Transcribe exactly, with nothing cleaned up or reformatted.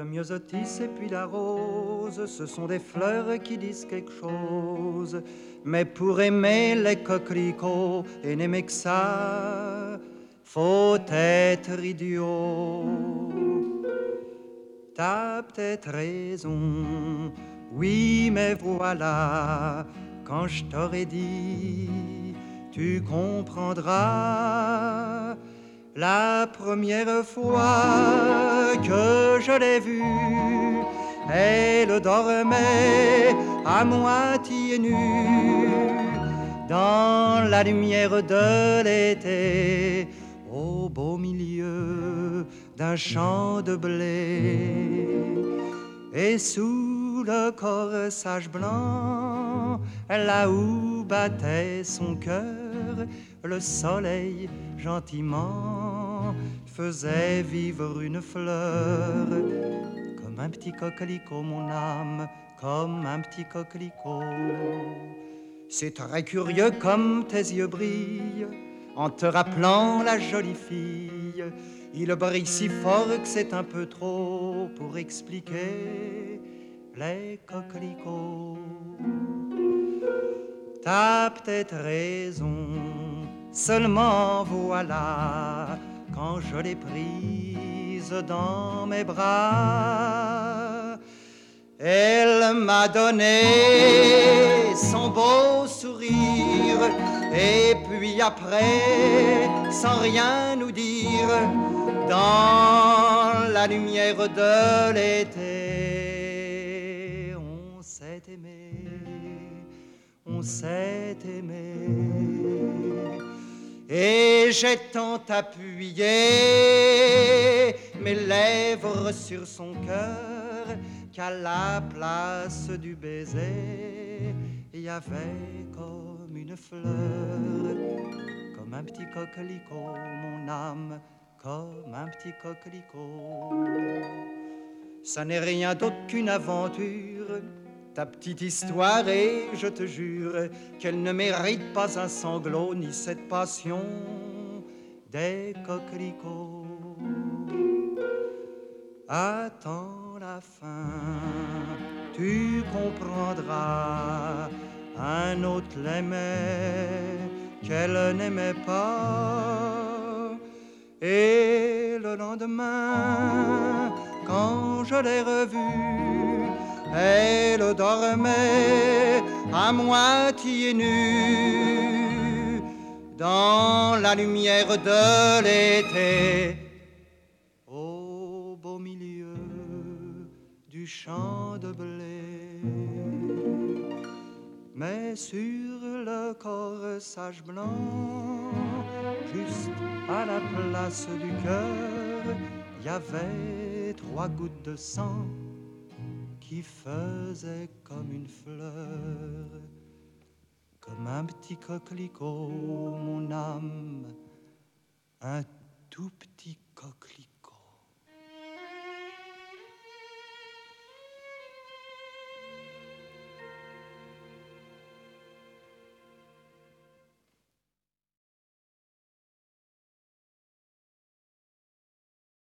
Le myosotis et puis la rose, ce sont des fleurs qui disent quelque chose. Mais pour aimer les coquelicots et n'aimer que ça, faut être idiot. T'as peut-être raison, oui, mais voilà, quand je t'aurais dit, tu comprendras. La première fois que je l'ai vue, elle dormait à moitié nue dans la lumière de l'été, au beau milieu d'un champ de blé. Et sous le corsage blanc, là où battait son cœur, le soleil gentiment faisait vivre une fleur. Comme un petit coquelicot, mon âme, comme un petit coquelicot. C'est très curieux comme tes yeux brillent en te rappelant la jolie fille. Il brille si fort que c'est un peu trop pour expliquer les coquelicots. T'as peut-être raison, seulement voilà, quand je l'ai prise dans mes bras, elle m'a donné son beau sourire, et puis après, sans rien nous dire, dans la lumière de l'été, on s'est aimé, on s'est aimé. Et j'ai tant appuyé mes lèvres sur son cœur qu'à la place du baiser, il y avait comme une fleur, comme un petit coquelicot, mon âme, comme un petit coquelicot. Ça n'est rien d'autre qu'une aventure, ta petite histoire, et je te jure qu'elle ne mérite pas un sanglot ni cette passion des coquelicots. Attends la fin, tu comprendras. Un autre l'aimait, qu'elle n'aimait pas. Et le lendemain, quand je l'ai revue, elle dormait à moitié nue dans la lumière de l'été, au beau milieu du champ de blé. Mais sur le corsage blanc, juste à la place du cœur, il y avait trois gouttes de sang qui faisait comme une fleur, comme un petit coquelicot, mon âme, un tout petit coquelicot.